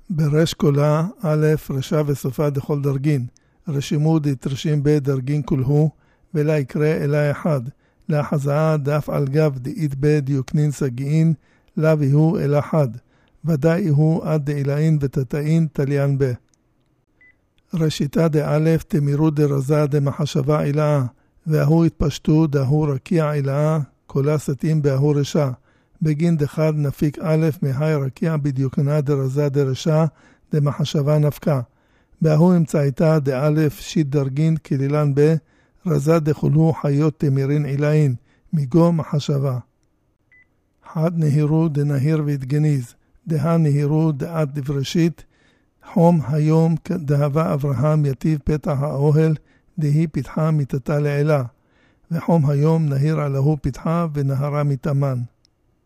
ברש קולה, א', רשה וסופה דכל דרגין. רשימו דתרשים בדרגין כולהו, ולה יקרא אלה אחד. לה חזאה דף על גב דאית בדיוקנין סגיעין, לה ויהו אלה אחד. ודאי הוא עד דאילאין ותתאין תליין בה. ראשיתה דאלף תמירו דרזה דמחשבה אילאה, והוא התפשטו דהו רקיע אילאה, קולה סתים בהוא רשע. בגין דחד נפיק א' מהי רקיע בדיוקנה דרזה דרשע דמחשבה נפקה. בהוא אמצעיתה דאלף שיט דרגין כלילן ב, רזה דחולו חיות תמירין אילאין, מגו מחשבה. חד נהירו דנהיר והתגניז, דה נהירו דעת דברשית, חום היום דהבה אברהם יטיב פתח האוהל, דהי פתחה מתתה לעילה, וחום היום נהיר עלהו פתחה ונהרה מתאמן.